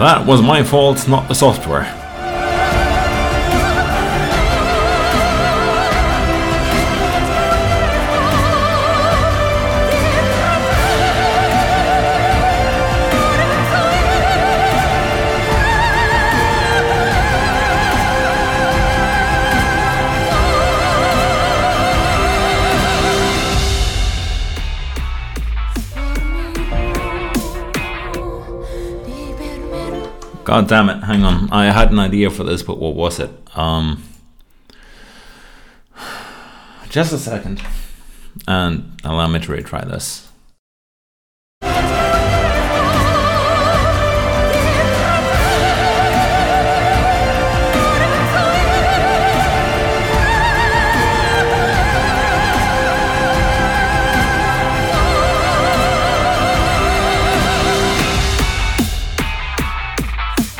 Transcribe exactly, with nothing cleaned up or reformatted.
That was my fault, not the software. God damn it, hang on. I had an idea for this, but what was it? Um, just a second. And allow me to retry this.